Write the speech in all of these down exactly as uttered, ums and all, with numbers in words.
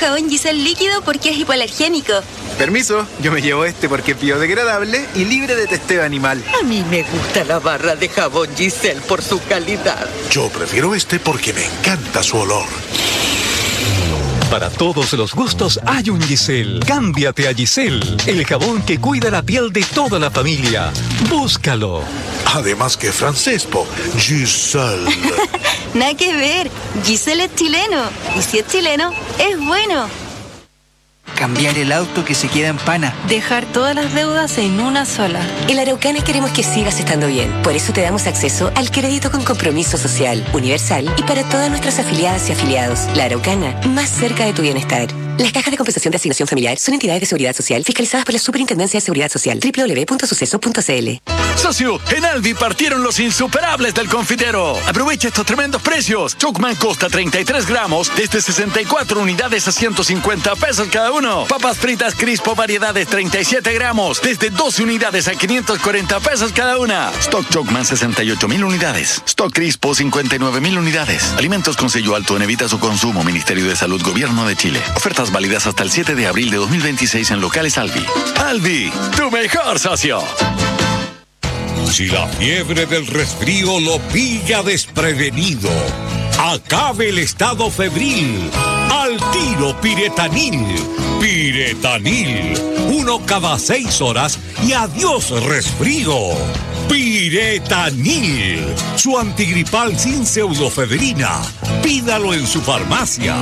jabón Giselle líquido porque es hipoalergénico. Permiso, yo me llevo este porque es biodegradable y libre de testeo animal. A mí me gusta la barra de jabón Giselle por su calidad. Yo prefiero este porque me encanta su olor. Para todos los gustos hay un Giselle. Cámbiate a Giselle, el jabón que cuida la piel de toda la familia. Búscalo. Además que francés, po. Giselle. Nada que ver. Giselle es chileno. Y si es chileno, es bueno. Cambiar el auto que se queda en pana. Dejar todas las deudas en una sola. En La Araucana queremos que sigas estando bien. Por eso te damos acceso al crédito con compromiso social, universal y para todas nuestras afiliadas y afiliados. La Araucana, más cerca de tu bienestar. Las cajas de compensación de asignación familiar son entidades de seguridad social fiscalizadas por la Superintendencia de Seguridad Social. doble u doble u doble u punto suceso punto c l. Socio, en Aldi partieron los insuperables del confitero. Aprovecha estos tremendos precios. Chocman Costa treinta y tres gramos desde sesenta y cuatro unidades a ciento cincuenta pesos cada uno. Papas fritas Crispo variedades treinta y siete gramos desde doce unidades a quinientos cuarenta pesos cada una. Stock Chocman sesenta y ocho mil unidades. Stock Crispo cincuenta y nueve mil unidades. Alimentos con sello alto en evita su consumo. Ministerio de Salud, Gobierno de Chile. Ofertas válidas hasta el siete de abril de dos mil veintiséis en locales Aldi. Aldi, tu mejor socio. Si la fiebre del resfrío lo pilla desprevenido, acabe el estado febril. Al tiro Piretanil. Piretanil. Uno cada seis horas y adiós resfrío. Piretanil. Su antigripal sin pseudofebrina. Pídalo en su farmacia.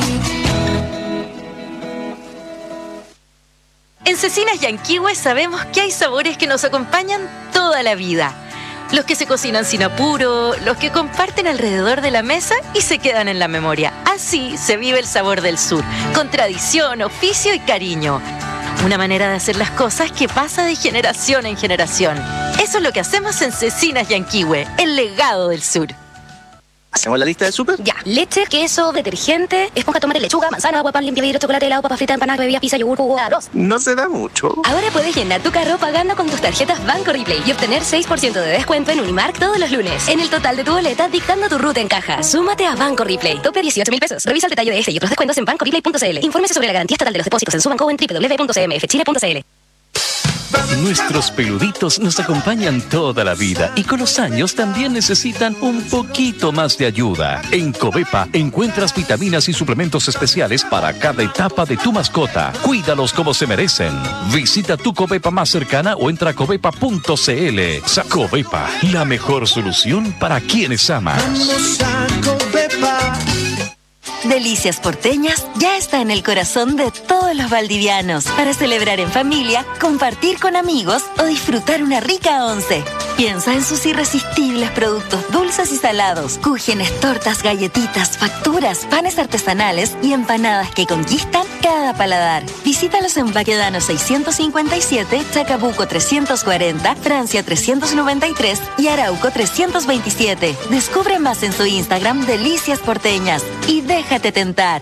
En Cecinas Yanquihue sabemos que hay sabores que nos acompañan toda la vida. Los que se cocinan sin apuro, los que comparten alrededor de la mesa y se quedan en la memoria. Así se vive el sabor del sur, con tradición, oficio y cariño. Una manera de hacer las cosas que pasa de generación en generación. Eso es lo que hacemos en Cecinas Yanquihue, el legado del sur. ¿Hacemos la lista del súper? Ya. Leche, queso, detergente, esponja, tomate, lechuga, manzana, agua, pan, limpia vidrio, chocolate, helado, papa frita, empanada, bebida, pizza, yogur, jugo, arroz. No se da mucho. Ahora puedes llenar tu carro pagando con tus tarjetas Banco Replay y obtener seis por ciento de descuento en Unimark todos los lunes. En el total de tu boleta, dictando tu ruta en caja. Súmate a Banco Replay. Tope dieciocho mil pesos. Revisa el detalle de este y otros descuentos en banco replay punto c l. Infórmese sobre la garantía estatal de los depósitos en su banco en doble u doble u doble u punto c m f chile punto c l. Nuestros peluditos nos acompañan toda la vida y con los años también necesitan un poquito más de ayuda. En Covepa encuentras vitaminas y suplementos especiales para cada etapa de tu mascota. Cuídalos como se merecen. Visita tu Covepa más cercana o entra a covepa punto c l. Covepa, la mejor solución para quienes amas. Vamos a Covepa. Delicias Porteñas ya está en el corazón de todos los valdivianos para celebrar en familia, compartir con amigos o disfrutar una rica once. Piensa en sus irresistibles productos dulces y salados, cúgenes, tortas, galletitas, facturas, panes artesanales y empanadas que conquistan cada paladar. Visítalos en Baquedano seiscientos cincuenta y siete, Chacabuco trescientos cuarenta, Francia trescientos noventa y tres y Arauco trescientos veintisiete. Descubre más en su Instagram Delicias Porteñas y déjate tentar.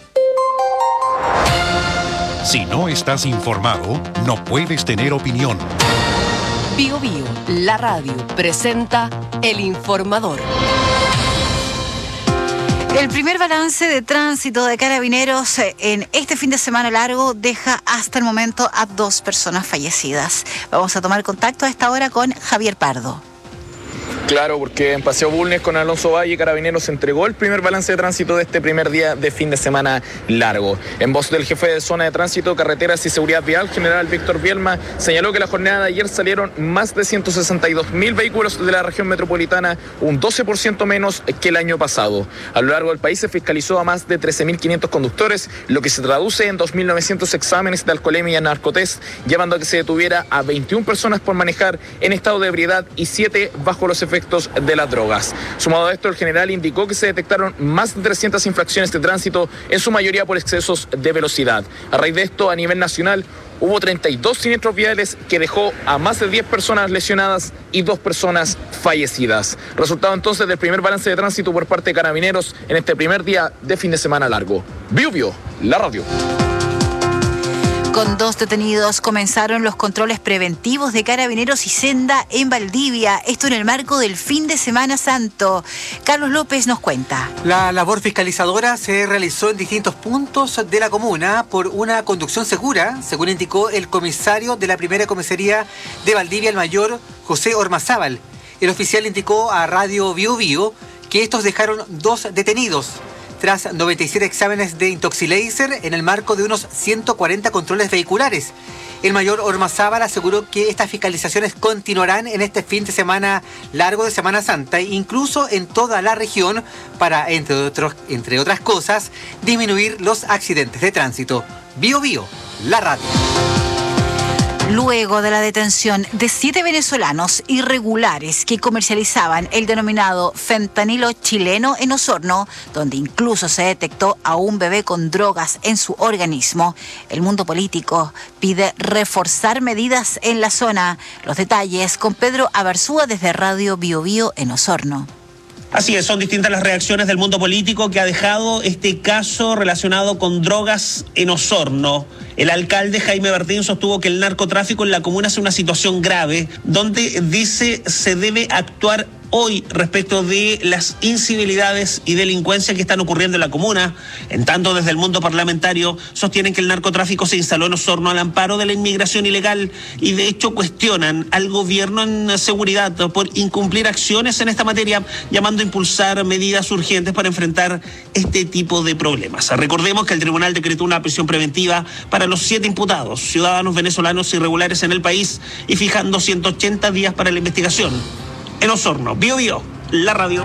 Si no estás informado, no puedes tener opinión. Bio Bio, la radio, presenta El Informador. El primer balance de tránsito de Carabineros en este fin de semana largo deja hasta el momento a dos personas fallecidas. Vamos a tomar contacto a esta hora con Javier Pardo. Claro, porque en Paseo Bulnes con Alonso Valle, Carabineros entregó el primer balance de tránsito de este primer día de fin de semana largo. En voz del jefe de zona de tránsito, carreteras y seguridad vial, general Víctor Bielma, señaló que la jornada de ayer salieron más de ciento sesenta y dos mil vehículos de la región metropolitana, un doce por ciento menos que el año pasado. A lo largo del país se fiscalizó a más de trece mil quinientos conductores, lo que se traduce en dos mil novecientos exámenes de alcoholemia y narcotest, llevando a que se detuviera a veintiuna personas por manejar en estado de ebriedad y siete bajo los efectos de las drogas. Sumado a esto, el general indicó que se detectaron más de trescientas infracciones de tránsito, en su mayoría por excesos de velocidad. A raíz de esto, a nivel nacional, hubo treinta y dos siniestros viales que dejó a más de diez personas lesionadas y dos personas fallecidas. Resultado entonces del primer balance de tránsito por parte de Carabineros en este primer día de fin de semana largo. Bio Bio, la radio. Con dos detenidos comenzaron los controles preventivos de Carabineros y Senda en Valdivia. Esto en el marco del fin de Semana Santo. Carlos López nos cuenta. La labor fiscalizadora se realizó en distintos puntos de la comuna por una conducción segura, según indicó el comisario de la primera comisaría de Valdivia, el mayor José Ormazábal. El oficial indicó a Radio Bio Bio que estos dejaron dos detenidos tras noventa y siete exámenes de Intoxilaser en el marco de unos ciento cuarenta controles vehiculares. El mayor Ormazábal aseguró que estas fiscalizaciones continuarán en este fin de semana largo de Semana Santa, incluso en toda la región, para, entre, otros, entre otras cosas, disminuir los accidentes de tránsito. Bio Bio, la radio. Luego de la detención de siete venezolanos irregulares que comercializaban el denominado fentanilo chileno en Osorno, donde incluso se detectó a un bebé con drogas en su organismo, el mundo político pide reforzar medidas en la zona. Los detalles con Pedro Abarzúa desde Radio Bio Bio en Osorno. Así es, son distintas las reacciones del mundo político que ha dejado este caso relacionado con drogas en Osorno. El alcalde Jaime Martín sostuvo que el narcotráfico en la comuna es una situación grave, donde dice se debe actuar hoy respecto de las incivilidades y delincuencia que están ocurriendo en la comuna. En tanto, desde el mundo parlamentario sostienen que el narcotráfico se instaló en Osorno al amparo de la inmigración ilegal y de hecho cuestionan al gobierno en seguridad por incumplir acciones en esta materia, llamando a impulsar medidas urgentes para enfrentar este tipo de problemas. Recordemos que el tribunal decretó una prisión preventiva para los siete imputados, ciudadanos venezolanos irregulares en el país, y fijando ciento ochenta días para la investigación. En Osorno, Bio Bio, la radio.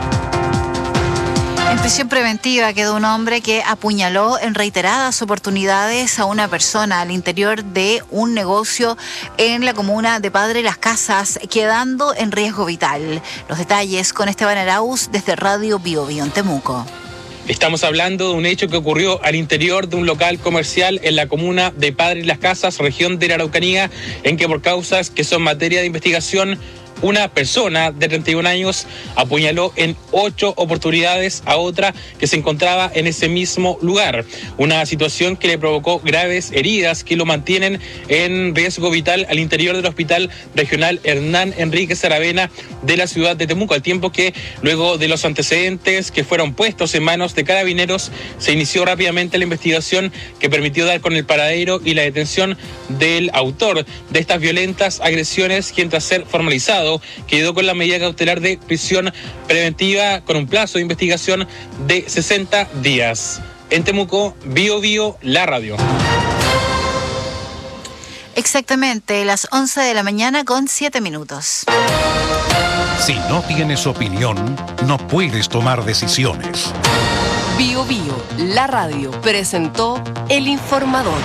En prisión preventiva quedó un hombre que apuñaló en reiteradas oportunidades a una persona al interior de un negocio en la comuna de Padre Las Casas, quedando en riesgo vital. Los detalles con Esteban Arauz desde Radio Bio Bio en Temuco. Estamos hablando de un hecho que ocurrió al interior de un local comercial en la comuna de Padre Las Casas, región de la Araucanía, en que por causas que son materia de investigación, una persona de treinta y un años apuñaló en ocho oportunidades a otra que se encontraba en ese mismo lugar. Una situación que le provocó graves heridas que lo mantienen en riesgo vital al interior del Hospital Regional Hernán Enríquez Aravena de la ciudad de Temuco, al tiempo que luego de los antecedentes que fueron puestos en manos de Carabineros, se inició rápidamente la investigación que permitió dar con el paradero y la detención del autor de estas violentas agresiones, quien tras ser formalizado quedó con la medida cautelar de prisión preventiva con un plazo de investigación de sesenta días. En Temuco, Bio Bio, la radio. Exactamente, las once de la mañana con siete minutos. Si no tienes opinión, no puedes tomar decisiones. Bio Bio, la radio, presentó El Informador.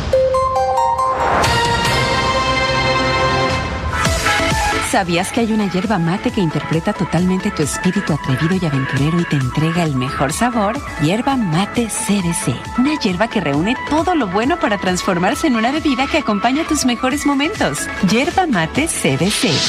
¿Sabías que hay una yerba mate que interpreta totalmente tu espíritu atrevido y aventurero y te entrega el mejor sabor? Yerba Mate C D C. Una yerba que reúne todo lo bueno para transformarse en una bebida que acompaña tus mejores momentos. Yerba Mate C D C.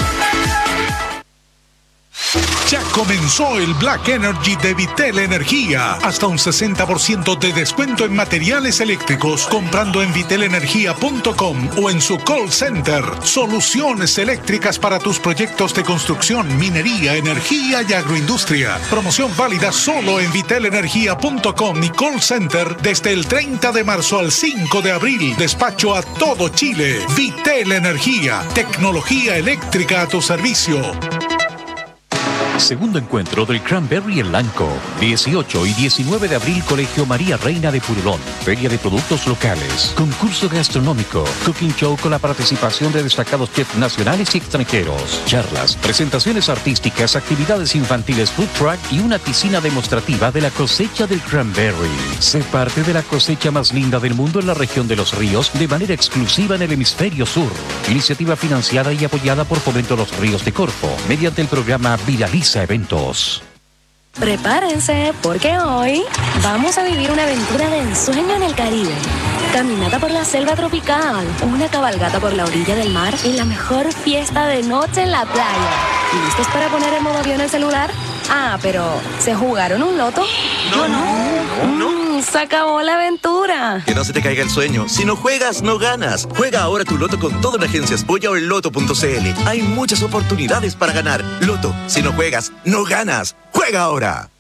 Ya comenzó el Black Energy de Vitel Energía. Hasta un sesenta por ciento de descuento en materiales eléctricos comprando en vitel energía punto com o en su call center. Soluciones eléctricas para tus proyectos de construcción, minería, energía y agroindustria. Promoción válida solo en vitel energía punto com y call center desde el treinta de marzo al cinco de abril. Despacho a todo Chile. Vitel Energía. Tecnología eléctrica a tu servicio. Segundo encuentro del Cranberry en Lanco. dieciocho y diecinueve de abril, Colegio María Reina de Purulón. Feria de productos locales. Concurso gastronómico. Cooking show con la participación de destacados chefs nacionales y extranjeros. Charlas, presentaciones artísticas, actividades infantiles, food truck y una piscina demostrativa de la cosecha del Cranberry. Sé parte de la cosecha más linda del mundo en la región de los ríos de manera exclusiva en el hemisferio sur. Iniciativa financiada y apoyada por Fomento Los Ríos de Corfo mediante el programa Viraliza Eventos. Prepárense, porque hoy vamos a vivir una aventura de ensueño en el Caribe. Caminata por la selva tropical, una cabalgata por la orilla del mar y la mejor fiesta de noche en la playa. ¿Listos para poner en modo avión el celular? Ah, pero ¿se jugaron un loto? Yo no. Mm, se acabó la aventura. Que no se te caiga el sueño. Si no juegas, no ganas. Juega ahora tu loto con todas las agencias Polla o el loto punto c l. Hay muchas oportunidades para ganar. Loto, si no juegas, no ganas. ¡Juega ahora!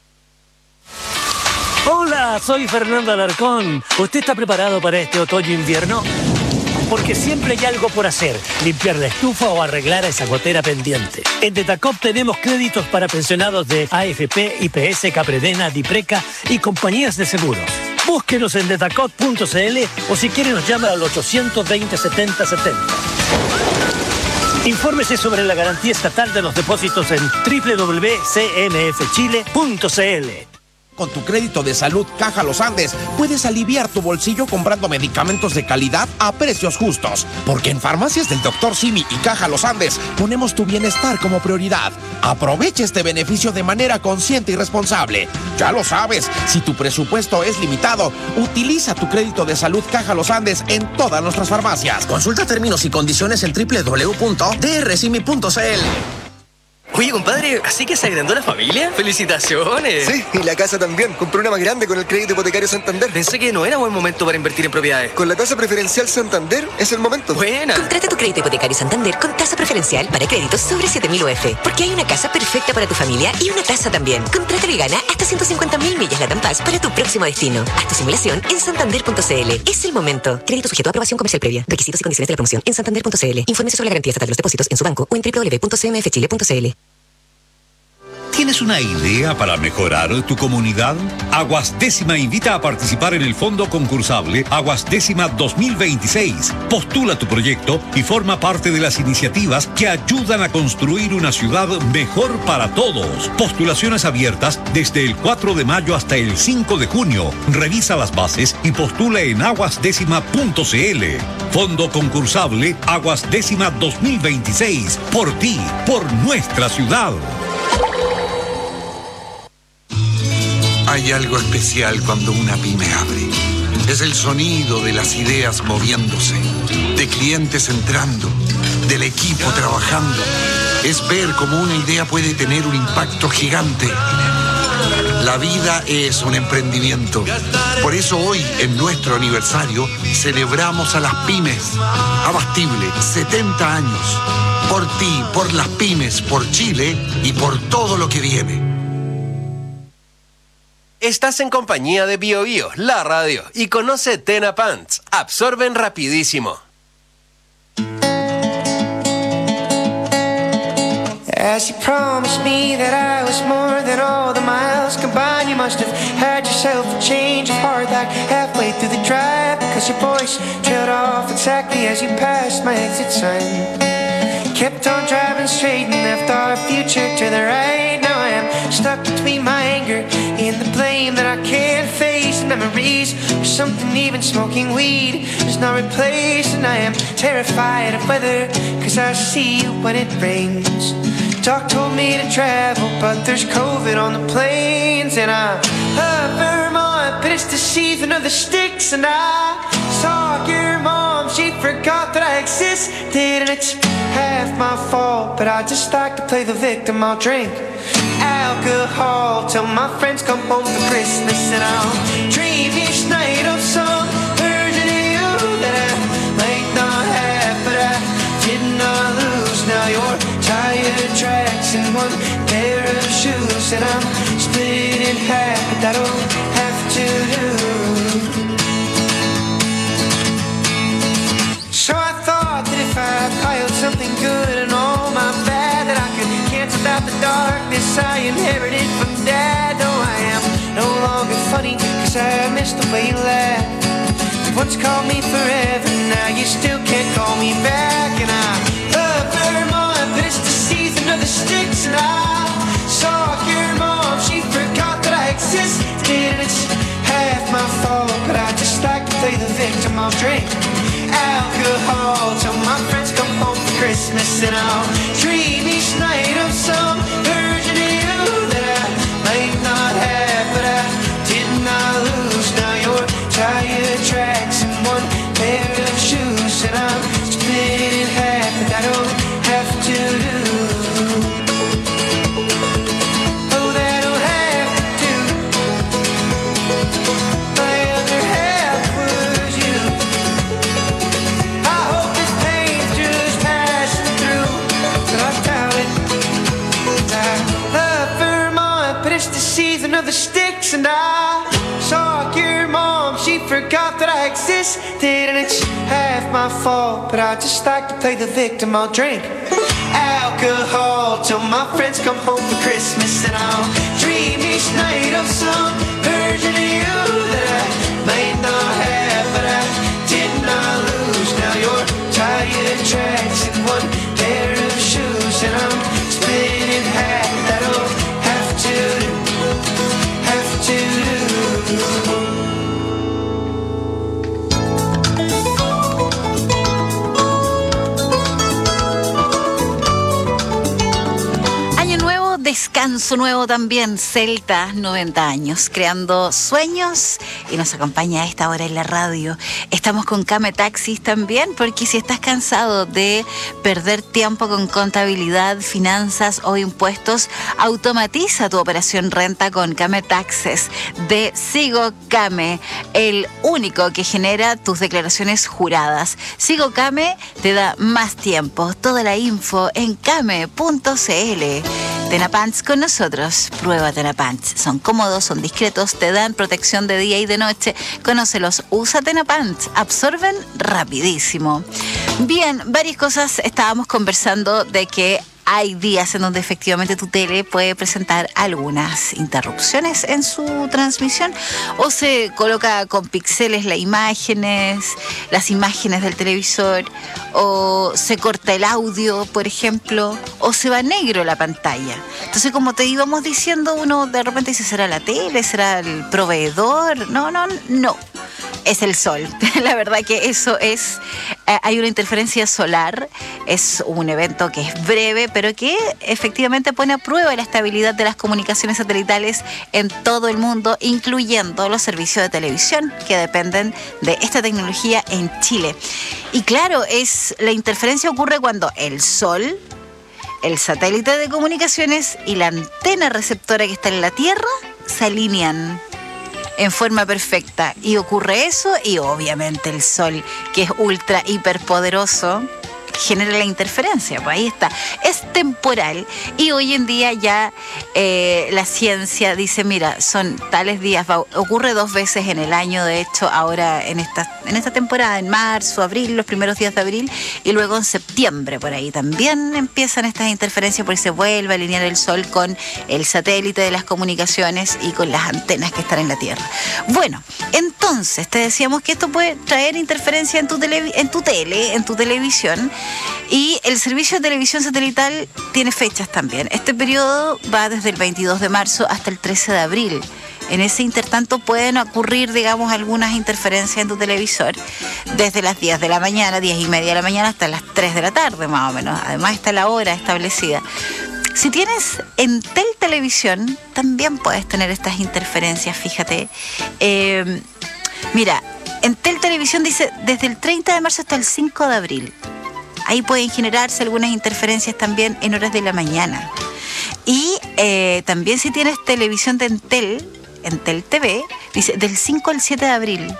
Hola, soy Fernando Alarcón. ¿Usted está preparado para este otoño-invierno? Porque siempre hay algo por hacer, limpiar la estufa o arreglar esa gotera pendiente. En Detacop tenemos créditos para pensionados de A F P, I P S, Capredena, Dipreca y compañías de seguros. Búsquenos en detacop punto c l o si quiere nos llama al ochocientos veinte, setenta setenta. Infórmese sobre la garantía estatal de los depósitos en doble u doble u doble u punto c m f chile punto c l. Con tu crédito de salud Caja Los Andes, puedes aliviar tu bolsillo comprando medicamentos de calidad a precios justos. Porque en Farmacias del doctor Simi y Caja Los Andes ponemos tu bienestar como prioridad. Aprovecha este beneficio de manera consciente y responsable. Ya lo sabes, si tu presupuesto es limitado, utiliza tu crédito de salud Caja Los Andes en todas nuestras farmacias. Consulta términos y condiciones en doble u doble u doble u punto d r simi punto c l. Oye, compadre, ¿así que se agrandó la familia? ¡Felicitaciones! Sí, y la casa también. Compré una más grande con el crédito hipotecario Santander. Pensé que no era buen momento para invertir en propiedades. Con la tasa preferencial Santander es el momento. ¡Buena! Contrata tu crédito hipotecario Santander con tasa preferencial para créditos sobre siete mil U F. Porque hay una casa perfecta para tu familia y una tasa también. Contrátalo y gana hasta ciento cincuenta mil millas Latam Paz para tu próximo destino. Haz tu simulación en santander punto c l. Es el momento. Crédito sujeto a aprobación comercial previa. Requisitos y condiciones de la promoción en santander punto c l. Infórmese sobre la garantía estatal de los depósitos en su banco o en doble u doble u doble u punto c m f chile punto c l. ¿Tienes una idea para mejorar tu comunidad? Aguas Décima invita a participar en el fondo concursable Aguas Décima dos mil veintiséis. Postula tu proyecto y forma parte de las iniciativas que ayudan a construir una ciudad mejor para todos. Postulaciones abiertas desde el cuatro de mayo hasta el cinco de junio. Revisa las bases y postula en aguas décima punto c l. Fondo concursable Aguas Décima dos mil veintiséis. Por ti, por nuestra ciudad. Hay algo especial cuando una pyme abre. Es el sonido de las ideas moviéndose, de clientes entrando, del equipo trabajando. Es ver cómo una idea puede tener un impacto gigante. La vida es un emprendimiento. Por eso hoy, en nuestro aniversario, celebramos a las pymes. Abastible, setenta años. Por ti, por las pymes, por Chile y por todo lo que viene. Estás en compañía de Bio Bio, la radio, y conoce Tena Pants. Absorben rapidísimo. As you promised me that I was more than all the miles combined, you must have had yourself a change of heart like halfway through the drive, because your voice trailed off exactly as you passed my exit sign. Kept on driving straight and left our future to the right. Now I am stuck between my anger and the blame that I can't face. Memories or something even smoking weed is not replaced. And I am terrified of weather, cause I see you when it rains. Doc told me to travel, but there's COVID on the planes. And I love Vermont, but it's the season of the sticks. And I saw your mom, she forgot that I existed. And it's half my fault, but I just like to play the victim. I'll drink alcohol till my friends come home for Christmas. And I'll dream each night of some version of you that I might not have, but I did not lose. Now you're tired tracks and one pair of shoes, and I'm split in half, but that'll have to do. So I thought that if I piled something good and all my bad, that I could cancel out the darkness I inherited from Dad. No, I am no longer funny, cause I miss the way you laugh. You once called me forever, now you still can't call me back. And I love Vermont, but it's the season of the sticks. And I saw your mom, she forgot that I existed. And it's half my fault, but I just like to play the victim. I'll drink alcohol till my friends come home for Christmas. And I'll dream each night of some version of you that I might not have, but I did not lose. Now you're tired tracks and one pair of shoes, and I'm split in half, but I don't have to do. Oh, that season of the sticks, and I saw your mom, she forgot that I existed, and it's half my fault, but I just like to play the victim. I'll drink alcohol till my friends come home for Christmas, and I'll dream each night of some version of you that I might not have, but I did not lose. Now you're tired tracks in one pair of shoes, and I'm spinning half. That'll have to do, have to do. Descanso nuevo también, Celta, noventa años, creando sueños, y nos acompaña a esta hora en la radio. Estamos con Kame Taxis también, porque si estás cansado de perder tiempo con contabilidad, finanzas o impuestos, automatiza tu operación renta con Kame Taxes de Sigo Kame, el único que genera tus declaraciones juradas. Sigo Kame te da más tiempo. Toda la info en kame punto cl. Tenapants con nosotros. Prueba Tenapants. Son cómodos, son discretos, te dan protección de día y de noche. Conócelos, usa Tenapants. Absorben rapidísimo. Bien, varias cosas. Estábamos conversando de que hay días en donde efectivamente tu tele puede presentar algunas interrupciones en su transmisión, o se coloca con píxeles las imágenes, las imágenes del televisor, o se corta el audio, por ejemplo, o se va negro la pantalla. Entonces, como te íbamos diciendo, uno de repente dice, ¿será la tele? ¿Será el proveedor? No, no, no. Es el sol. La verdad que eso es, eh, hay una interferencia solar, es un evento que es breve, pero que efectivamente pone a prueba la estabilidad de las comunicaciones satelitales en todo el mundo, incluyendo los servicios de televisión que dependen de esta tecnología en Chile. Y claro, es la interferencia ocurre cuando el sol, el satélite de comunicaciones y la antena receptora que está en la Tierra se alinean en forma perfecta, y ocurre eso, y obviamente el sol, que es ultra hiperpoderoso, genera la interferencia. Pues ahí está, es temporal, y hoy en día ya eh, la ciencia dice, mira, son tales días, va, ocurre dos veces en el año, de hecho ahora en esta, en esta temporada, en marzo, abril, los primeros días de abril, y luego en septiembre por ahí también empiezan estas interferencias, porque se vuelve a alinear el sol con el satélite de las comunicaciones y con las antenas que están en la Tierra. Bueno, entonces te decíamos que esto puede traer interferencia en tu tele, en tu tele, en tu televisión. Y el servicio de televisión satelital tiene fechas también. Este periodo va desde el veintidós de marzo hasta el trece de abril. En ese intertanto pueden ocurrir, digamos, algunas interferencias en tu televisor desde las diez de la mañana, diez y media de la mañana, hasta las tres de la tarde, más o menos. Además está la hora establecida. Si tienes Entel Televisión, también puedes tener estas interferencias, fíjate. Eh, mira, Entel Televisión dice desde el treinta de marzo hasta el cinco de abril. Ahí pueden generarse algunas interferencias también en horas de la mañana. Y eh, también si tienes televisión de Entel, Entel T V, dice del cinco al siete de abril.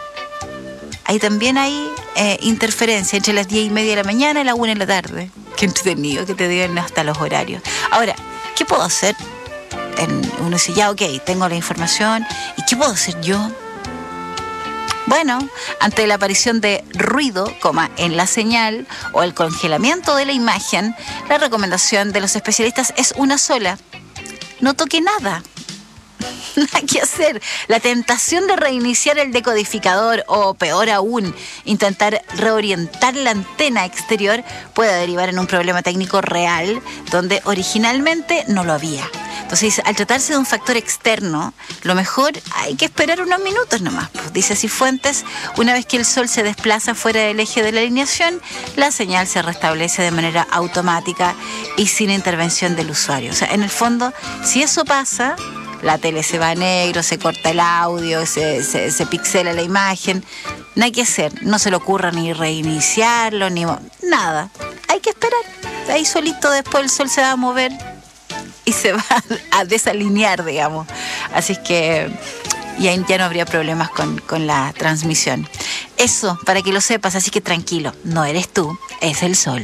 Ahí también hay eh, interferencia entre las diez y media de la mañana y la una de la tarde. Qué entretenido que te digan hasta los horarios. Ahora, ¿qué puedo hacer? En, uno dice, ya, ok, tengo la información. ¿Y qué puedo hacer yo? Bueno, ante la aparición de ruido, coma, en la señal o el congelamiento de la imagen, la recomendación de los especialistas es una sola. No toque nada. Nada que hacer. La tentación de reiniciar el decodificador o, peor aún, intentar reorientar la antena exterior puede derivar en un problema técnico real donde originalmente no lo había. Entonces, al tratarse de un factor externo, lo mejor hay que esperar unos minutos nomás. Pues, dice Cifuentes, una vez que el sol se desplaza fuera del eje de la alineación, la señal se restablece de manera automática y sin intervención del usuario. O sea, en el fondo, si eso pasa, la tele se va a negro, se corta el audio, se, se, se pixela la imagen, no hay que hacer, no se le ocurra ni reiniciarlo, ni nada. Hay que esperar. Ahí solito después el sol se va a mover y se va a desalinear, digamos. Así es que ya, ya no habría problemas con, con la transmisión. Eso, para que lo sepas, así que tranquilo, no eres tú, es el sol.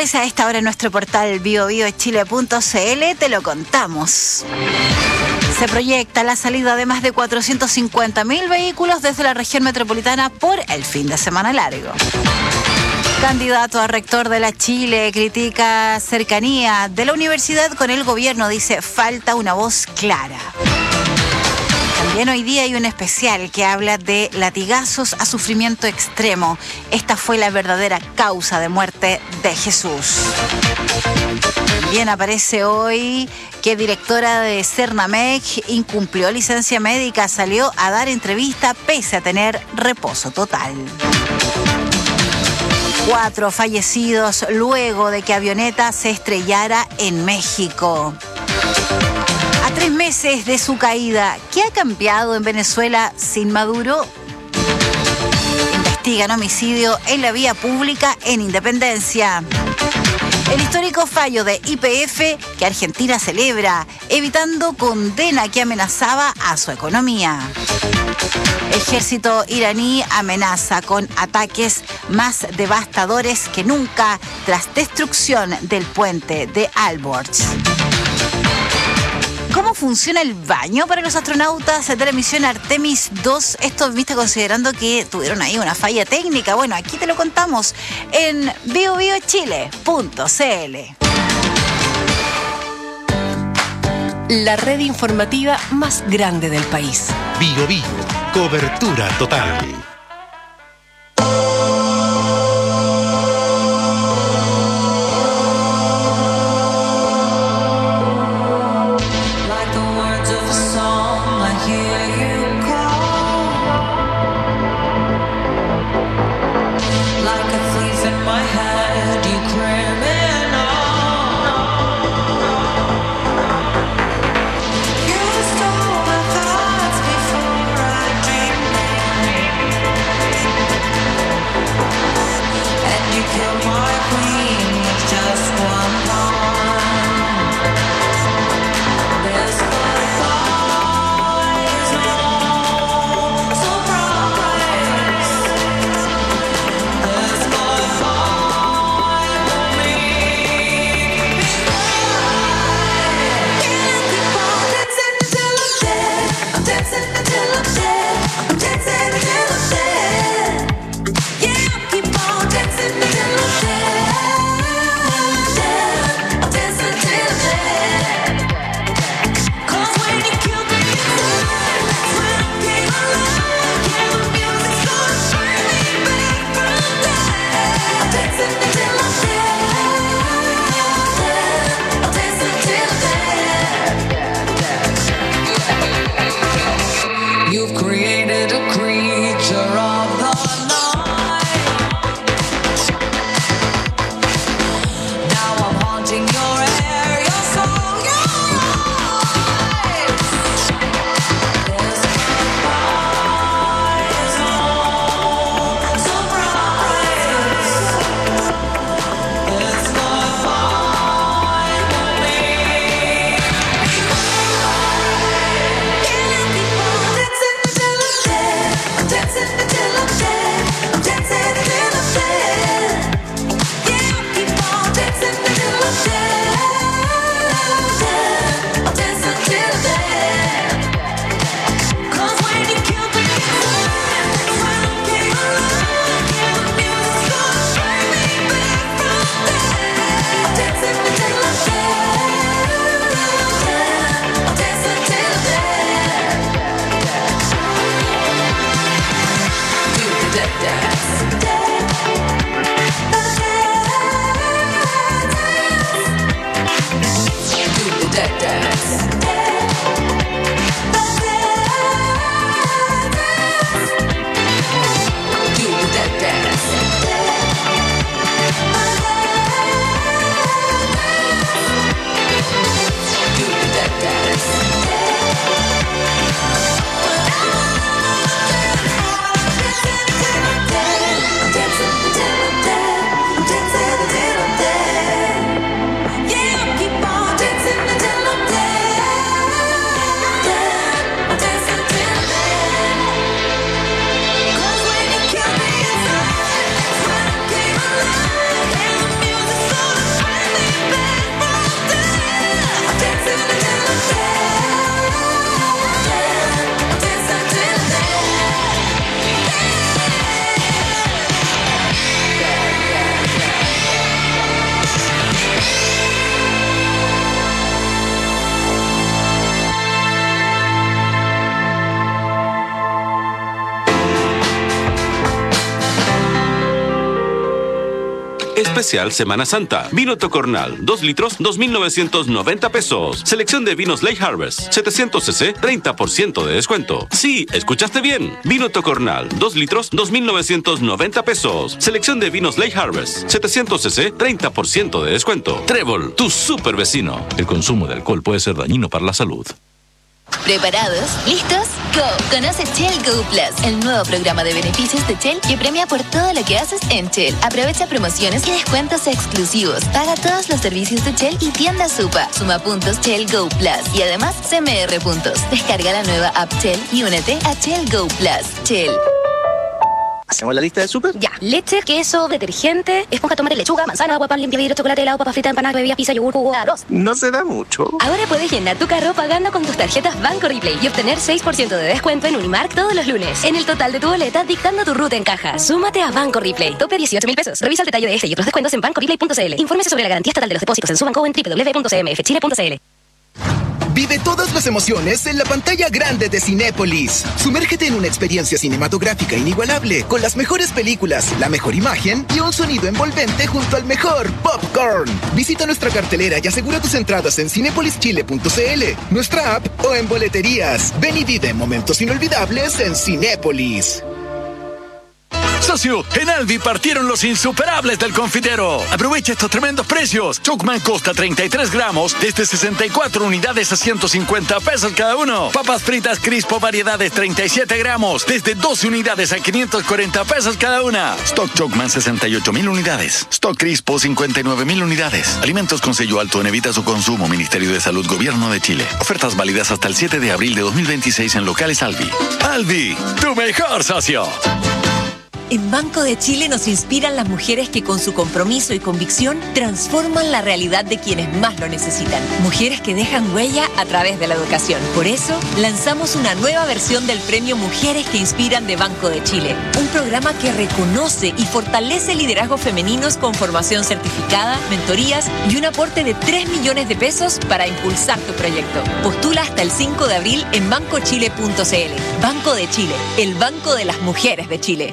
Pues a esta hora en nuestro portal bio bio chile punto c l te lo contamos. Se proyecta la salida de más de cuatrocientos cincuenta mil vehículos desde la región metropolitana por el fin de semana largo. Candidato a rector de la Chile critica cercanía de la universidad con el gobierno, dice falta una voz clara. También hoy día hay un especial que habla de latigazos a sufrimiento extremo. Esta fue la verdadera causa de muerte de Jesús. También aparece hoy que directora de Cernamec incumplió licencia médica, salió a dar entrevista pese a tener reposo total. Cuatro fallecidos luego de que avioneta se estrellara en México. A tres meses de su caída, ¿qué ha cambiado en Venezuela sin Maduro? Investigan homicidio en la vía pública en Independencia. El histórico fallo de Y P F que Argentina celebra, evitando condena que amenazaba a su economía. Ejército iraní amenaza con ataques más devastadores que nunca tras destrucción del puente de Alborz. ¿Cómo funciona el baño para los astronautas de la misión Artemis dos? Esto, viste, considerando que tuvieron ahí una falla técnica. Bueno, aquí te lo contamos en bio bio chile punto c l. La red informativa más grande del país. Bio Bio, cobertura total. Especial Semana Santa. Vino Tocornal, dos litros, dos mil novecientos noventa pesos. Selección de vinos Lake Harvest, setecientos centilitros, treinta por ciento de descuento. Sí, escuchaste bien. Vino Tocornal, dos litros, dos mil novecientos noventa pesos. Selección de vinos Lake Harvest, setecientos centilitros, treinta por ciento de descuento. Trébol, tu super vecino. El consumo de alcohol puede ser dañino para la salud. ¿Preparados? ¿Listos? Go. Conoce Shell Go Plus, el nuevo programa de beneficios de Shell que premia por todo lo que haces en Shell. Aprovecha promociones y descuentos exclusivos. Paga todos los servicios de Shell y tienda Supa. Suma puntos Shell Go Plus y además C M R puntos. Descarga la nueva app Shell y únete a Shell Go Plus. Shell. ¿Hacemos la lista de súper? Ya. Leche, queso, detergente, esponja, tomate, lechuga, manzana, agua, pan, limpia vidrio, chocolate, helado, papa frita, empanada, bebida, pizza, yogur, jugo, arroz. No se da mucho. Ahora puedes llenar tu carro pagando con tus tarjetas Banco Replay y obtener seis por ciento de descuento en Unimark todos los lunes. En el total de tu boleta, dictando tu ruta en caja. Súmate a Banco Replay. Tope dieciocho mil pesos. Revisa el detalle de este y otros descuentos en banco replay punto c l. Infórmese sobre la garantía estatal de los depósitos en su banco o en doble u doble u doble u punto c m f chile punto c l. Vive todas las emociones en la pantalla grande de Cinépolis. Sumérgete en una experiencia cinematográfica inigualable, con las mejores películas, la mejor imagen y un sonido envolvente junto al mejor popcorn. Visita nuestra cartelera y asegura tus entradas en cinépolis chile punto c l, nuestra app o en boleterías. Ven y vive momentos inolvidables en Cinépolis. Socio, en Alvi partieron los insuperables del confitero. Aprovecha estos tremendos precios. Chocman Costa treinta y tres gramos desde sesenta y cuatro unidades a ciento cincuenta pesos cada uno. Papas fritas Crispo variedades treinta y siete gramos desde doce unidades a quinientos cuarenta pesos cada una. Stock Chocman sesenta y ocho mil unidades. Stock Crispo cincuenta y nueve mil unidades. Alimentos con sello alto en evita su consumo. Ministerio de Salud, Gobierno de Chile. Ofertas válidas hasta el siete de abril de dos mil veintiséis en locales Alvi. Alvi, tu mejor socio. En Banco de Chile nos inspiran las mujeres que con su compromiso y convicción transforman la realidad de quienes más lo necesitan. Mujeres que dejan huella a través de la educación. Por eso, lanzamos una nueva versión del premio Mujeres que Inspiran de Banco de Chile. Un programa que reconoce y fortalece liderazgos femeninos con formación certificada, mentorías y un aporte de tres millones de pesos para impulsar tu proyecto. Postula hasta el cinco de abril en banco chile punto c l. Banco de Chile, el banco de las mujeres de Chile.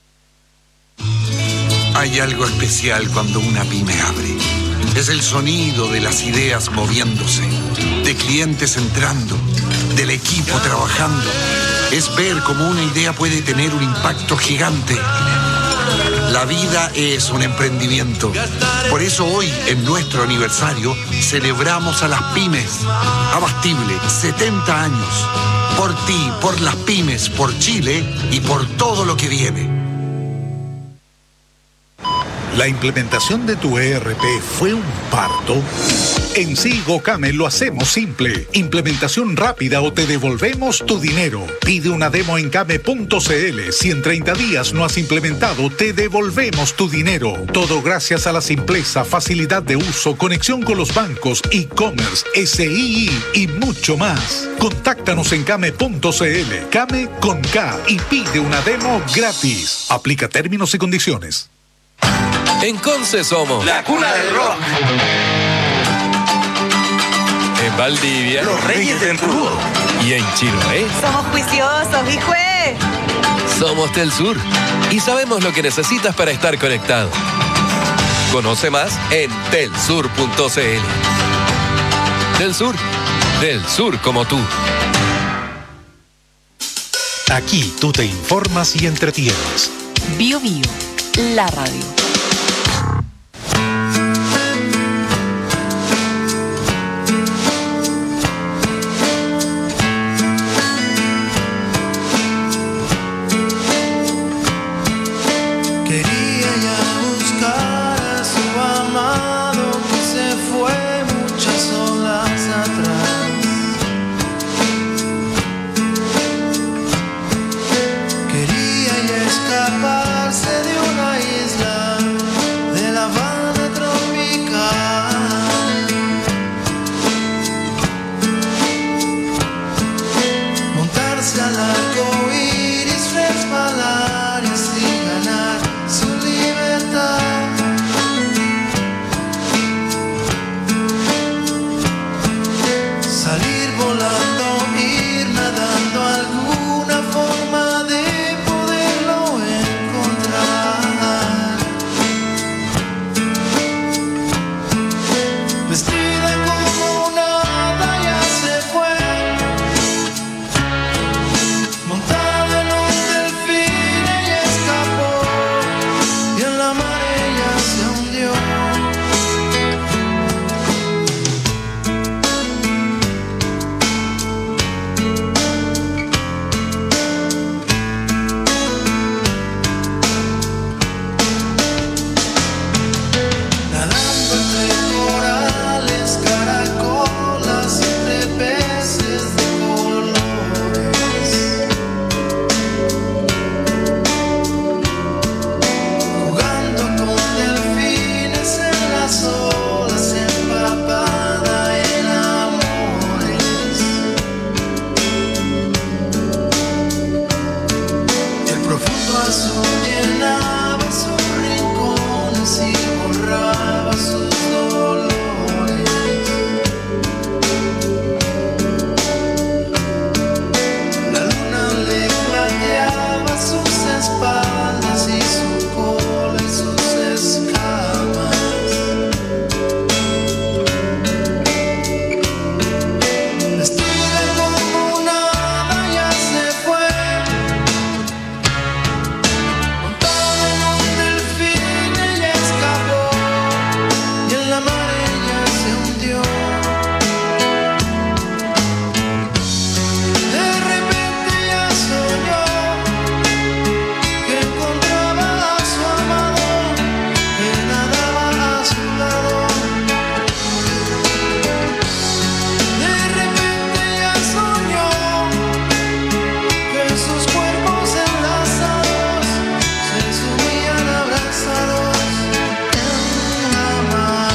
Hay algo especial cuando una pyme abre. Es el sonido de las ideas moviéndose, de clientes entrando, del equipo trabajando. Es ver cómo una idea puede tener un impacto gigante. La vida es un emprendimiento. Por eso hoy, en nuestro aniversario, celebramos a las pymes. Abastible, setenta años. Por ti, por las pymes, por Chile y por todo lo que viene. ¿La implementación de tu E R P fue un parto? En Sigocame lo hacemos simple. Implementación rápida o te devolvemos tu dinero. Pide una demo en came punto c l. Si en treinta días no has implementado, te devolvemos tu dinero. Todo gracias a la simpleza, facilidad de uso, conexión con los bancos, e-commerce, S I I y mucho más. Contáctanos en came punto c l. Came con K y pide una demo gratis. Aplica términos y condiciones. En Conce somos la cuna del rock. En Valdivia, los reyes del fútbol. Y en Chiloé, somos juiciosos, hijo. Somos Tel Sur y sabemos lo que necesitas para estar conectado. Conoce más en tel sur punto c l. Tel Sur, del sur como tú. Aquí tú te informas y entretienes. Bio Bio, la radio. Escaparse de una isla corazón llenaba sus rincones y borraba sus dolores. La luna le plateaba sus espaldas y su cola y sus escamas. Vestida como nada ya se fue, montada en un delfín ella escapó y en la mar ella se hundió. De repente ella soñó que encontraba a su amado, que nadaba a su lado. De repente ella soñó que sus cuerpos enlazados se subían abrazados en la mar.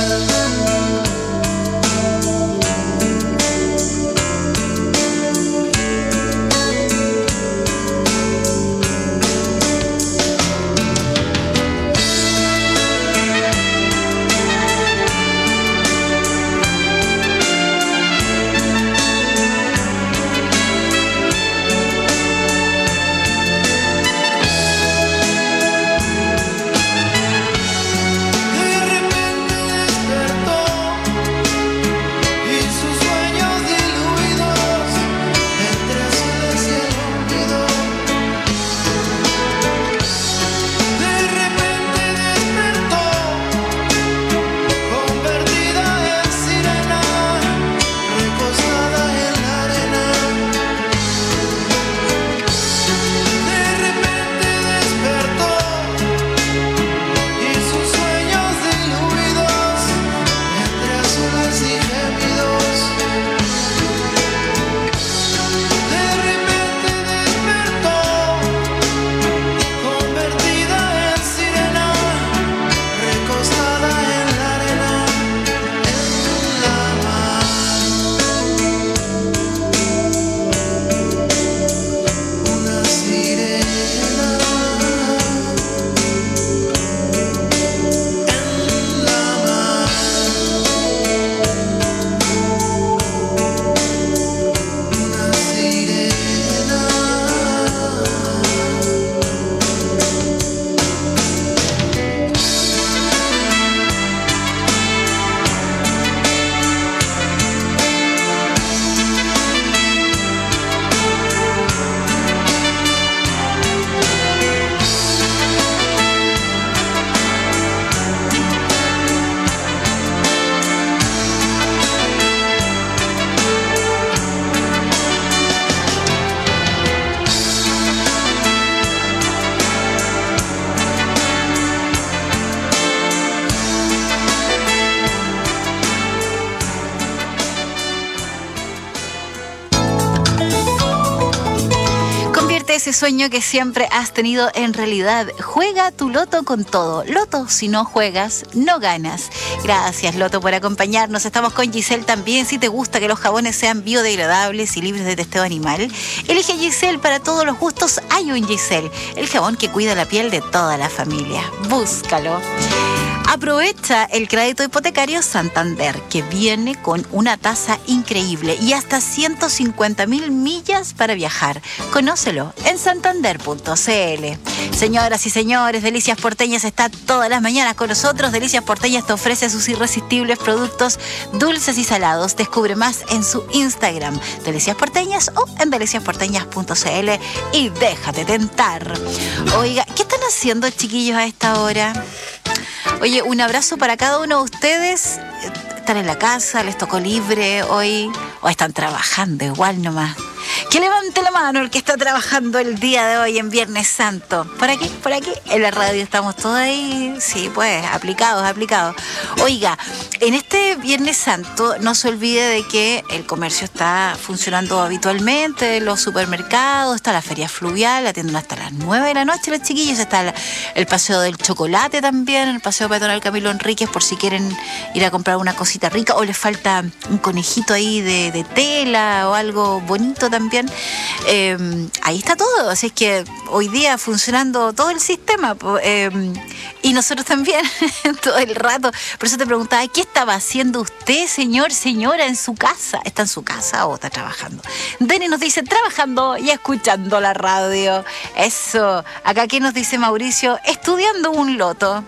De repente despertó y sus sueños diluidos entre azules y el olvido. De repente despertó convertida en sirena, recostada en la arena. De repente despertó y sus sueños diluidos entre azules y gemidos. De repente despertó convertida en sirena, recostada en la arena, en la mar. Una sirena en la mar. Una sirena. Convierte ese sueño que siempre has tenido en realidad. Juega tu Loto con todo. Loto, si no juegas, no ganas. Gracias, Loto, por acompañarnos. Estamos con Giselle también. Si te gusta que los jabones sean biodegradables y libres de testeo animal, elige Giselle. Para todos los gustos hay un Giselle, el jabón que cuida la piel de toda la familia. Búscalo. Aprovecha el crédito hipotecario Santander, que viene con una tasa increíble y hasta ciento cincuenta mil millas para viajar. Conócelo en santander punto c l. Señoras y señores, Delicias Porteñas está todas las mañanas con nosotros. Delicias Porteñas te ofrece sus irresistibles productos dulces y salados. Descubre más en su Instagram, Delicias Porteñas, o en delicias porteñas punto c l y déjate tentar. Oiga, ¿qué están haciendo, chiquillos, a esta hora? Oye, un abrazo para cada uno de ustedes. ¿Están en la casa? ¿Les tocó libre hoy? ¿O están trabajando igual nomás? Que levante la mano el que está trabajando el día de hoy en Viernes Santo. Por aquí, por aquí, en la radio estamos todos ahí, sí, pues, aplicados, aplicados. Oiga, en este Viernes Santo no se olvide de que el comercio está funcionando habitualmente, los supermercados, está la feria fluvial, atienden hasta las nueve de la noche los chiquillos, está la, el paseo del chocolate también, el paseo peatonal Camilo Enríquez, por si quieren ir a comprar una cosita rica, o les falta un conejito ahí de, de tela o algo bonito también. también. Eh, ahí está todo, así es que hoy día funcionando todo el sistema, eh, y nosotros también, todo el rato. Por eso te preguntaba, ¿qué estaba haciendo usted, señor, señora, en su casa? ¿Está en su casa o está trabajando? Dani nos dice, trabajando y escuchando la radio. Eso. Acá, ¿qué nos dice Mauricio? Estudiando un loto.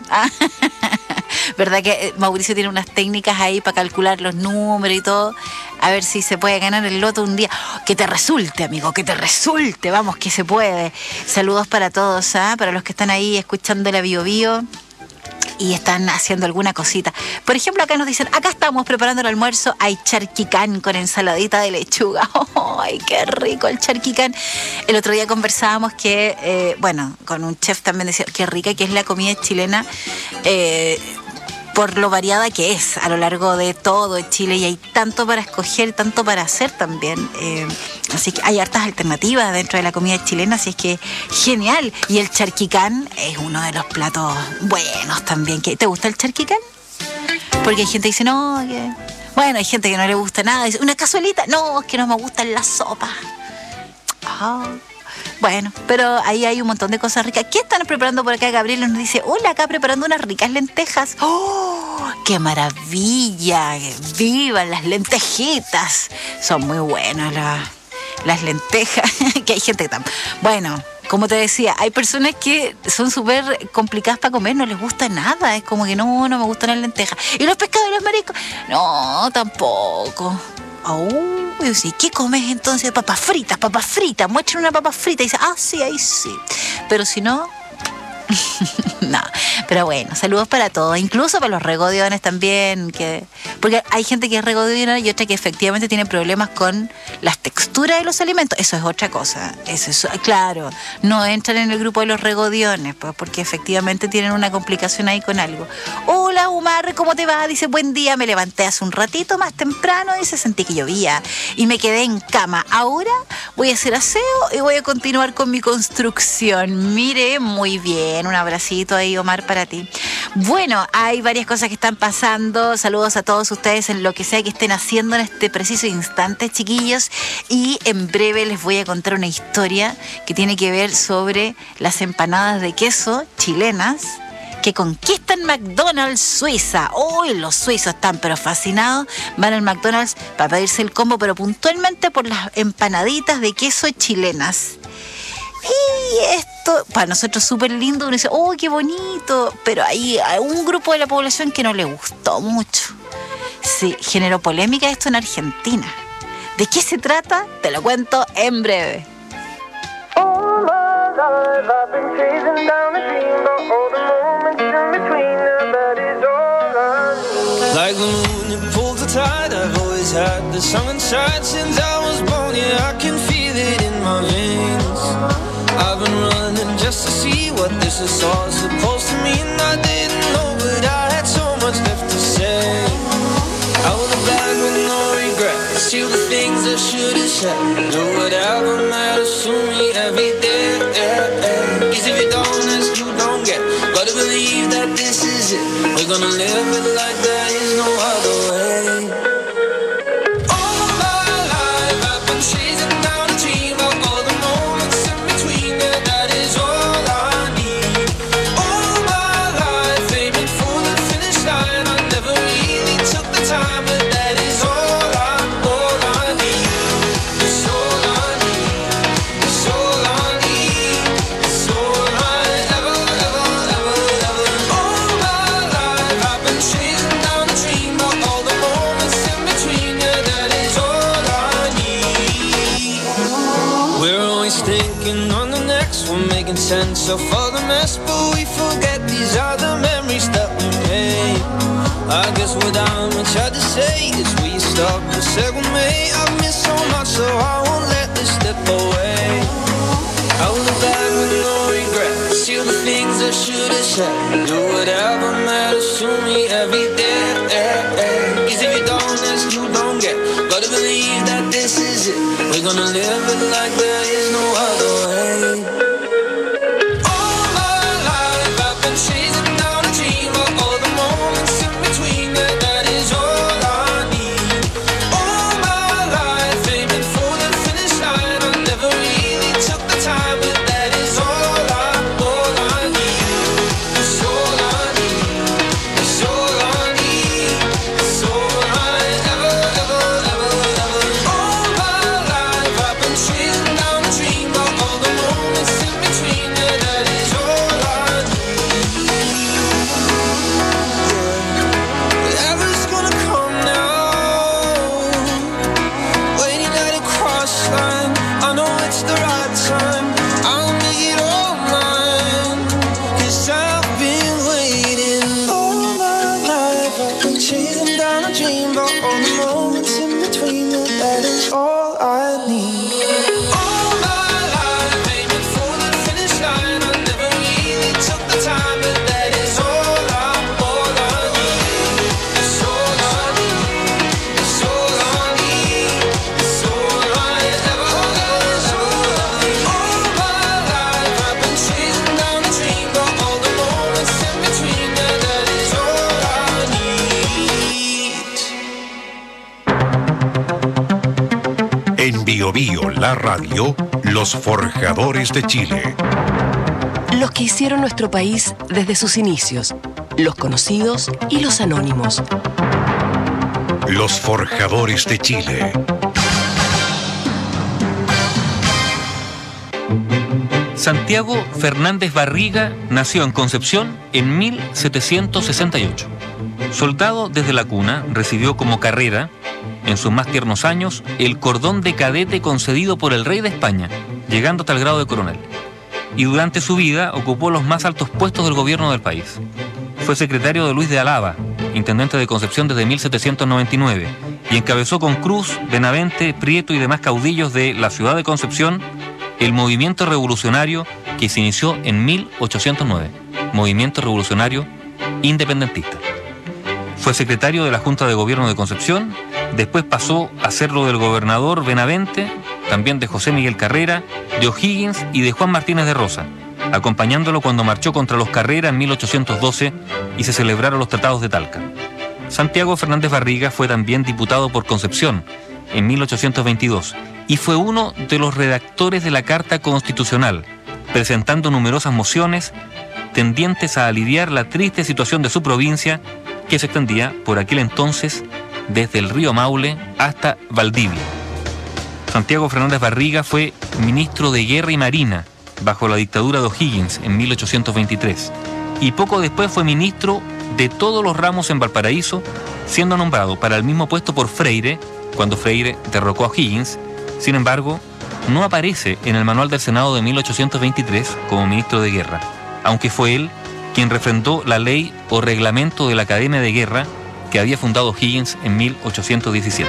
¿Verdad que Mauricio tiene unas técnicas ahí para calcular los números y todo? A ver si se puede ganar el loto un día. Que te resulte, amigo, que te resulte. Vamos, que se puede. Saludos para todos, ¿eh? Para los que están ahí escuchando la Bio Bio y están haciendo alguna cosita. Por ejemplo, acá nos dicen, acá estamos preparando el almuerzo. Hay charquicán con ensaladita de lechuga. Oh, ¡ay, qué rico el charquicán! El otro día conversábamos que, eh, bueno, con un chef también decía, qué rica que es la comida chilena, eh, por lo variada que es a lo largo de todo Chile, y hay tanto para escoger, tanto para hacer también. Eh, así que hay hartas alternativas dentro de la comida chilena, así es que genial. Y el charquicán es uno de los platos buenos también. ¿Te gusta el charquicán? Porque hay gente que dice, no, que... bueno, hay gente que no le gusta nada. Dice, ¿una cazuelita? No, es que no me gustan las sopas. Oh. Bueno, pero ahí hay un montón de cosas ricas. ¿Qué están preparando por acá? Gabriel nos dice, hola, acá preparando unas ricas lentejas. ¡Oh, qué maravilla! ¡Vivan las lentejitas! Son muy buenas las, las lentejas. Que hay gente que está... Bueno, como te decía, hay personas que son súper complicadas para comer, no les gusta nada. Es como que no, no me gustan las lentejas. ¿Y los pescados y los mariscos? No, tampoco. Oh, yo sí, ¿qué comes entonces? Papas fritas, papas fritas, muéstrame una papa frita y dice, ah, sí, ahí sí. Pero si no, no. Pero bueno, saludos para todos, incluso para los regodiones también, que porque hay gente que es regodiona y otra que efectivamente tiene problemas con las texturas de los alimentos. Eso es otra cosa. Eso es, claro, no entran en el grupo de los regodiones, pues, porque efectivamente tienen una complicación ahí con algo. Hola, Umar, ¿cómo te va? Dice, buen día, me levanté hace un ratito más temprano, dice, sentí que llovía y me quedé en cama. Ahora voy a hacer aseo y voy a continuar con mi construcción. Mire, muy bien, un abracito ahí, Omar, para ti. Bueno, hay varias cosas que están pasando. Saludos a todos ustedes en lo que sea que estén haciendo en este preciso instante, chiquillos. Y en breve les voy a contar una historia que tiene que ver sobre las empanadas de queso chilenas que conquistan McDonald's Suiza. Uy, los suizos están pero fascinados. Van al McDonald's para pedirse el combo, pero puntualmente por las empanaditas de queso chilenas. Y esto, para nosotros súper lindo, uno dice, oh, qué bonito, pero hay un grupo de la población que no le gustó mucho. Sí, generó polémica esto en Argentina. ¿De qué se trata? Te lo cuento en breve. All my life I've been chasing down a dream, but all the moments in between them, that is all I need. Like the moon, it pulls the tide. I've always had the sun inside since I was born. Yeah, I can feel it in my veins. I've been running just to see what this is all supposed to mean. I didn't know, but I had so much left to say. I was back with no regret. See the things I should have said. Do whatever matters to me every day. Cause if you don't ask, you don't get. Gotta believe that this is it. We're gonna live it like there is no other way. Sense of all the mess, but we forget these are the memories that we made. I guess what I'm trying to say is we stop and say we may. I've missed so much, so I won't let this slip away. I will look back with no regret. See the things I should have said. Do whatever matters to me every day. Cause if you don't ask, you don't get. Gotta believe that this is it. We're gonna live it like there is no other way. Line. Bio Bio, la radio, los forjadores de Chile. Los que hicieron nuestro país desde sus inicios, los conocidos y los anónimos. Los forjadores de Chile. Santiago Fernández Barriga nació en Concepción en mil setecientos sesenta y ocho. Soldado desde la cuna, recibió como carrera, en sus más tiernos años, el cordón de cadete concedido por el rey de España, llegando hasta el grado de coronel. Y durante su vida ocupó los más altos puestos del gobierno del país. Fue secretario de Luis de Alava, intendente de Concepción desde mil setecientos noventa y nueve, y encabezó con Cruz, Benavente, Prieto y demás caudillos de la ciudad de Concepción el movimiento revolucionario que se inició en mil ochocientos nueve, Movimiento Revolucionario Independentista. Fue secretario de la Junta de Gobierno de Concepción, después pasó a ser lo del gobernador Benavente, también de José Miguel Carrera, de O'Higgins y de Juan Martínez de Rosa, acompañándolo cuando marchó contra los Carrera en mil ochocientos doce y se celebraron los tratados de Talca. Santiago Fernández Barriga fue también diputado por Concepción en mil ochocientos veintidós y fue uno de los redactores de la Carta Constitucional, presentando numerosas mociones tendientes a aliviar la triste situación de su provincia, que se extendía por aquel entonces desde el río Maule hasta Valdivia. Santiago Fernández Barriga fue ministro de Guerra y Marina bajo la dictadura de O'Higgins en mil ochocientos veintitrés y poco después fue ministro de todos los ramos en Valparaíso, siendo nombrado para el mismo puesto por Freire cuando Freire derrocó a O'Higgins. Sin embargo, no aparece en el manual del Senado de mil ochocientos veintitrés como ministro de Guerra, aunque fue él quien refrendó la ley o reglamento de la Academia de Guerra que había fundado O'Higgins en mil ochocientos diecisiete.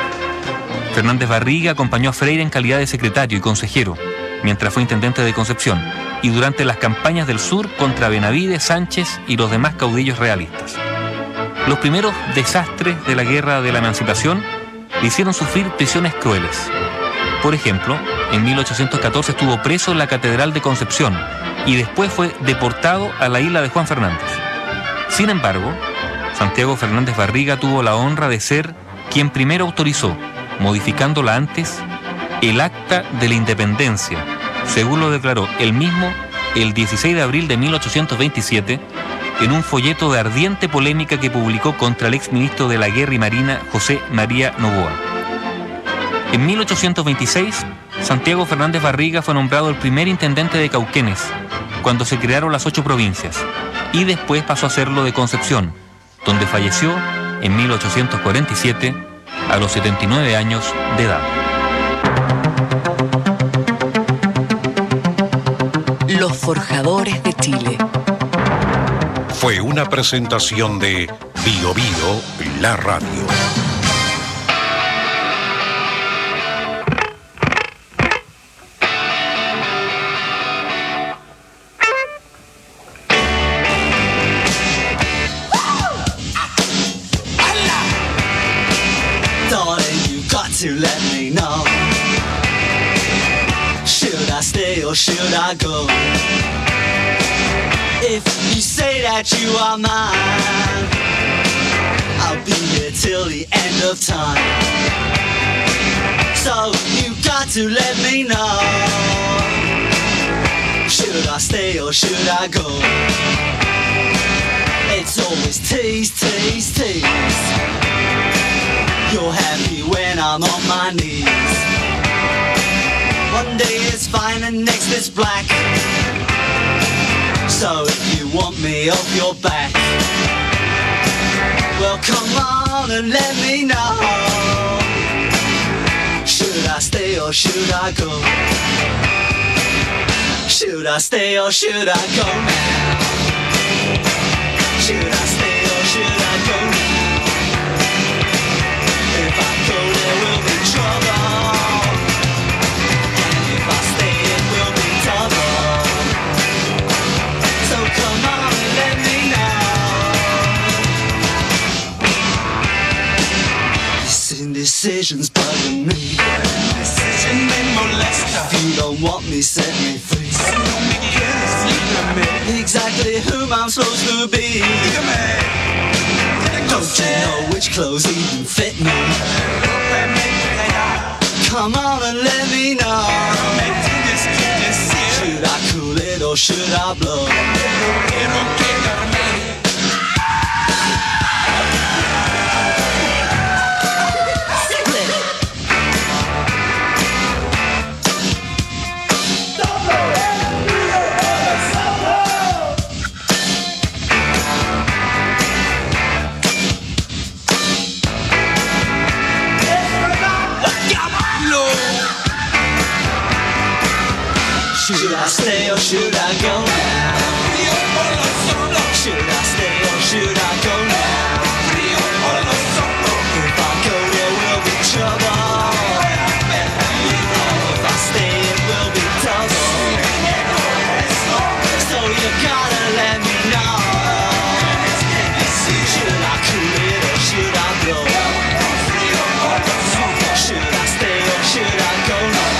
Fernández Barriga acompañó a Freire en calidad de secretario y consejero, mientras fue intendente de Concepción, y durante las campañas del sur contra Benavides, Sánchez y los demás caudillos realistas. Los primeros desastres de la Guerra de la Emancipación le hicieron sufrir prisiones crueles. Por ejemplo, en mil ochocientos catorce estuvo preso en la Catedral de Concepción y después fue deportado a la isla de Juan Fernández. Sin embargo, Santiago Fernández Barriga tuvo la honra de ser quien primero autorizó, modificándola antes, el Acta de la Independencia, según lo declaró él mismo el dieciséis de abril de mil ochocientos veintisiete, en un folleto de ardiente polémica que publicó contra el exministro de la Guerra y Marina, José María Novoa. En mil ochocientos veintiséis, Santiago Fernández Barriga fue nombrado el primer intendente de Cauquenes, cuando se crearon las ocho provincias, y después pasó a serlo de Concepción, donde falleció en mil ochocientos cuarenta y siete a los setenta y nueve años de edad. Los forjadores de Chile. Fue una presentación de Bio Bio, la radio. To let me know, should I stay or should I go? If you say that you are mine, I'll be here till the end of time. So you got to let me know, should I stay or should I go? It's always tease, tease, tease. You're happy when I'm on my knees. One day it's fine and next it's black. So if you want me off your back, well come on and let me know, should I stay or should I go? Should I stay or should I go now? Should I stay or should I go now? If I go there will be trouble, and if I stay it will be double. So come on and let me know. This indecision's bugging me. Indecision may molest her. If you don't want me, set me free. Exactly whom I'm supposed to be. Don't you know which clothes even fit me? come on and let me know. Should I cool it or should I blow? Should I stay or should I go now? Should I stay or should I go now? If I go there will be trouble. If I stay it will be trouble. So you gotta let me know. Should I cool it or should I blow? Should I stay or should I go now?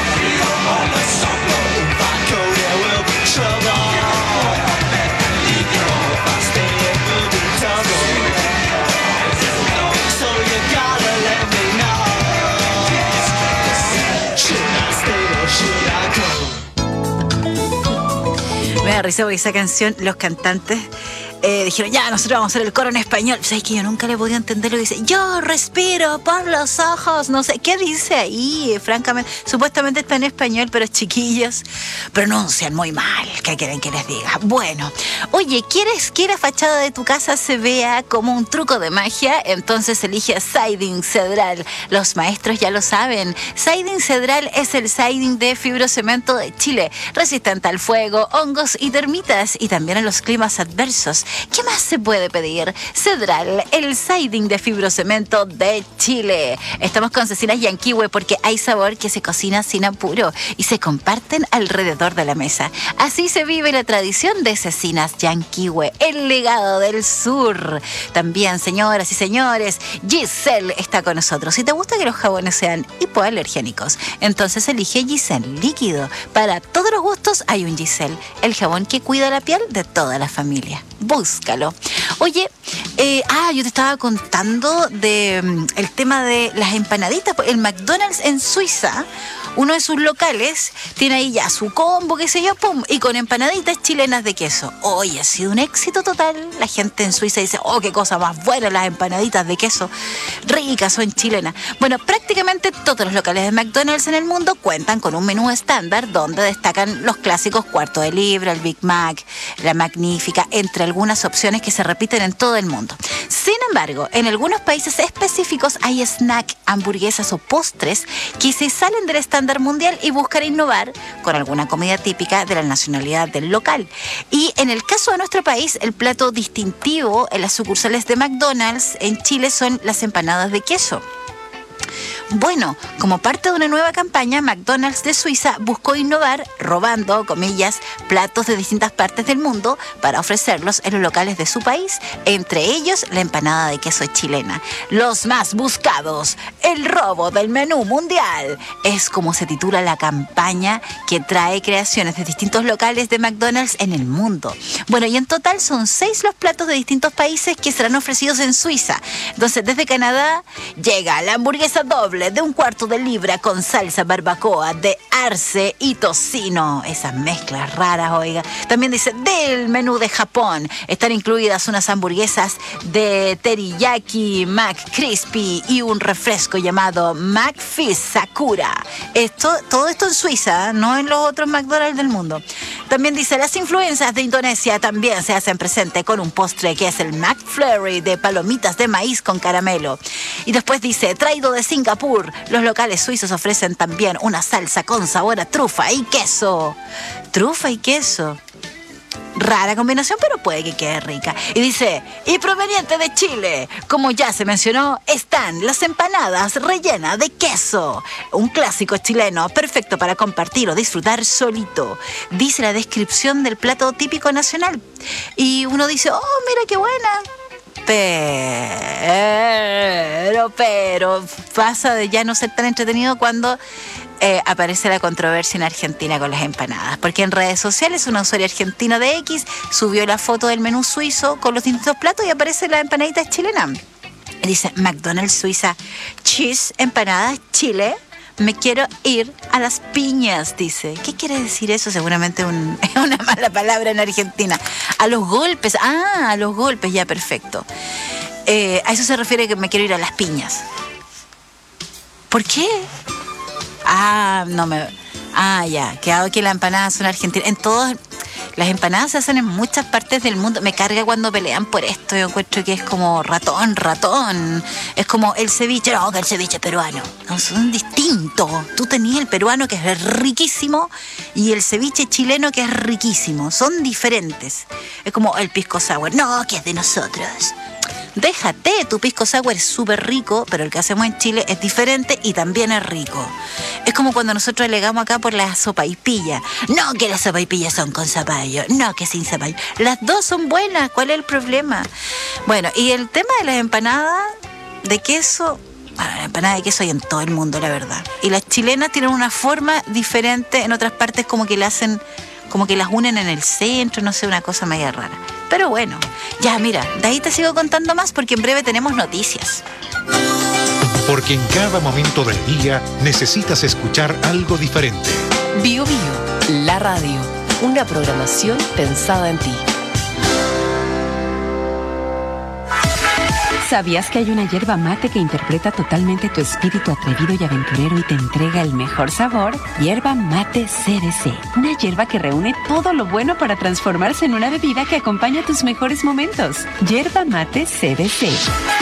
Me da risa porque esa canción, los cantantes eh, dijeron, ya, nosotros vamos a hacer el coro en español. ¿Sabes que yo nunca le podía entender lo que dice? Yo respiro por los ojos. No sé, ¿qué dice ahí? Francamente, supuestamente está en español, pero chiquillos pronuncian muy mal. ¿Qué quieren que les diga? Bueno, oye, ¿quieres que la fachada de tu casa se vea como un truco de magia? Entonces elige Siding Cedral. Los maestros ya lo saben. Siding Cedral es el siding de fibrocemento de Chile, resistente al fuego, hongos y termitas, y también a los climas adversos. ¿Qué más se puede pedir? Cedral, el siding de fibrocemento de Chile. Estamos con Cecinas Yanquihue porque hay sabor que se cocina sin apuro y se comparten alrededor de la mesa. Así se vive la tradición de Cecinas Yanquihue, el legado del sur. También, señoras y señores, Giselle está con nosotros. Si te gusta que los jabones sean hipoalergénicos, entonces elige Giselle líquido. Para todos los gustos hay un Giselle, el jabón que cuida la piel de toda la familia. Búscalo. Oye, eh, ah, yo te estaba contando de um, el tema de las empanaditas. El McDonald's en Suiza, uno de sus locales, tiene ahí ya su combo, qué sé yo, pum, y con empanaditas chilenas de queso. Oye, ha sido un éxito total. La gente en Suiza dice, oh, qué cosa más buena, las empanaditas de queso. Ricas, son chilenas. Bueno, prácticamente todos los locales de McDonald's en el mundo cuentan con un menú estándar donde destacan los clásicos cuarto de libra, el Big Mac, la Magnífica, entre algunas opciones que se repiten en todo el mundo. Sin embargo, en algunos países específicos hay snack, hamburguesas o postres que se salen del estándar mundial y buscan innovar con alguna comida típica de la nacionalidad del local. Y en el caso de nuestro país, el plato distintivo en las sucursales de McDonald's en Chile son las empanadas de queso. Bueno, como parte de una nueva campaña, McDonald's de Suiza buscó innovar robando, comillas, platos de distintas partes del mundo para ofrecerlos en los locales de su país, entre ellos la empanada de queso chilena. Los más buscados, el robo del menú mundial, es como se titula la campaña que trae creaciones de distintos locales de McDonald's en el mundo. Bueno, y en total son seis los platos de distintos países que serán ofrecidos en Suiza. Entonces, desde Canadá llega la hamburguesa doble de un cuarto de libra con salsa barbacoa de arce y tocino. Esas mezclas raras, oiga. También dice, del menú de Japón están incluidas unas hamburguesas de teriyaki, McCrispy y un refresco llamado McFizz Sakura. Esto, todo esto en Suiza, no en los otros McDonald's del mundo. También dice, las influencias de Indonesia también se hacen presente con un postre que es el McFlurry de palomitas de maíz con caramelo. Y después dice, traído de Singapur, los locales suizos ofrecen también una salsa con sabor a trufa y queso. Trufa y queso. Rara combinación, pero puede que quede rica. Y dice, y proveniente de Chile, como ya se mencionó, están las empanadas rellenas de queso. Un clásico chileno, perfecto para compartir o disfrutar solito. Dice la descripción del plato típico nacional. Y uno dice, oh, mira qué buena. Pero, pero, pasa de ya no ser tan entretenido cuando eh, aparece la controversia en Argentina con las empanadas. Porque en redes sociales una usuaria argentina de X subió la foto del menú suizo con los distintos platos y aparece la empanadita chilena. Dice, McDonald's Suiza, cheese, empanadas, Chile. Me quiero ir a las piñas, dice. ¿Qué quiere decir eso? Seguramente un, una mala palabra en Argentina. A los golpes. Ah, a los golpes, ya, perfecto. Eh, a eso se refiere que me quiero ir a las piñas. ¿Por qué? Ah, no me... Ah, ya, quedado que las empanadas son argentinas. En todas... Las empanadas se hacen en muchas partes del mundo. Me carga cuando pelean por esto. Yo encuentro que es como ratón, ratón. Es como el ceviche. No, que el ceviche peruano. No, son distintos. Tú tenías el peruano, que es riquísimo, y el ceviche chileno, que es riquísimo. Son diferentes. Es como el pisco sour. No, que es de nosotros. Déjate, tu pisco sour es súper rico, pero el que hacemos en Chile es diferente y también es rico. Es como cuando nosotros alegamos acá por la sopaipilla. No, que las sopaipillas son con zapallo. No, que sin zapallo. Las dos son buenas. ¿Cuál es el problema? Bueno, y el tema de las empanadas de queso... Bueno, la empanada de queso hay en todo el mundo, la verdad. Y las chilenas tienen una forma diferente. En otras partes como que la hacen... Como que las unen en el centro, no sé, una cosa media rara. Pero bueno, ya mira, de ahí te sigo contando más porque en breve tenemos noticias. Porque en cada momento del día necesitas escuchar algo diferente. Bio Bio, la radio. Una programación pensada en ti. ¿Sabías que hay una hierba mate que interpreta totalmente tu espíritu atrevido y aventurero y te entrega el mejor sabor? Hierba mate C B C. Una hierba que reúne todo lo bueno para transformarse en una bebida que acompaña tus mejores momentos. Hierba mate C B C.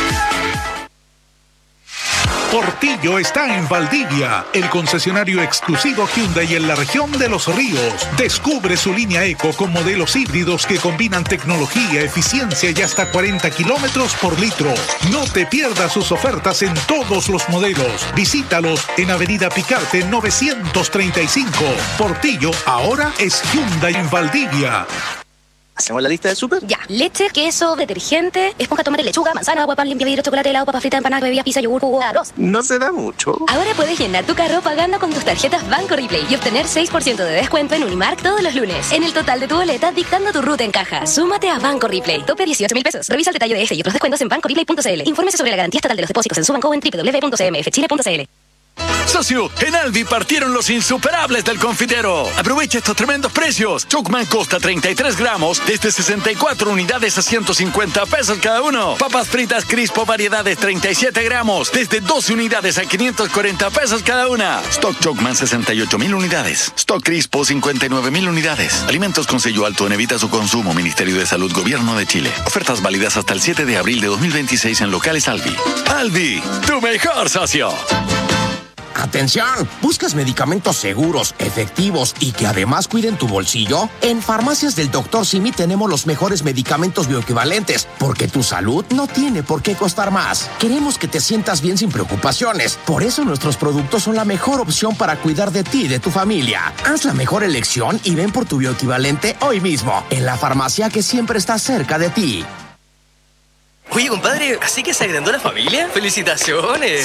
Portillo está en Valdivia, el concesionario exclusivo Hyundai en la región de Los Ríos. Descubre su línea Eco con modelos híbridos que combinan tecnología, eficiencia y hasta cuarenta kilómetros por litro. No te pierdas sus ofertas en todos los modelos. Visítalos en Avenida Picarte novecientos treinta y cinco. Portillo ahora es Hyundai en Valdivia. ¿Hacemos la lista del súper? Ya. Leche, queso, detergente, esponja, tomate, lechuga, manzana, agua, pan, limpia vidrio, chocolate, helado, papa frita, empanada, bebidas, pizza, yogur, jugo, arroz. No se da mucho. Ahora puedes llenar tu carro pagando con tus tarjetas Banco Replay y obtener seis por ciento de descuento en Unimark todos los lunes. En el total de tu boleta, dictando tu ruta en caja. Súmate a Banco Replay. Tope dieciocho mil pesos. Revisa el detalle de este y otros descuentos en banco replay punto c l. Infórmese sobre la garantía estatal de los depósitos en su banco o en doble u doble u doble u punto c m f chile punto c l. Socio, en Alvi partieron los insuperables del confitero. Aprovecha estos tremendos precios. Chocman Costa treinta y tres gramos desde sesenta y cuatro unidades a ciento cincuenta pesos cada uno. Papas fritas Crispo variedades treinta y siete gramos desde doce unidades a quinientos cuarenta pesos cada una. Stock Chocman sesenta y ocho mil unidades. Stock Crispo cincuenta y nueve mil unidades. Alimentos con sello alto en evita su consumo. Ministerio de Salud, Gobierno de Chile. Ofertas válidas hasta el siete de abril de dos mil veintiséis en locales Alvi. Alvi, tu mejor socio. ¡Atención! ¿Buscas medicamentos seguros, efectivos y que además cuiden tu bolsillo? En Farmacias del doctor Simi tenemos los mejores medicamentos bioequivalentes, porque tu salud no tiene por qué costar más. Queremos que te sientas bien sin preocupaciones. Por eso nuestros productos son la mejor opción para cuidar de ti y de tu familia. Haz la mejor elección y ven por tu bioequivalente hoy mismo, en la farmacia que siempre está cerca de ti. Oye, compadre, ¿así que se agrandó la familia? ¡Felicitaciones!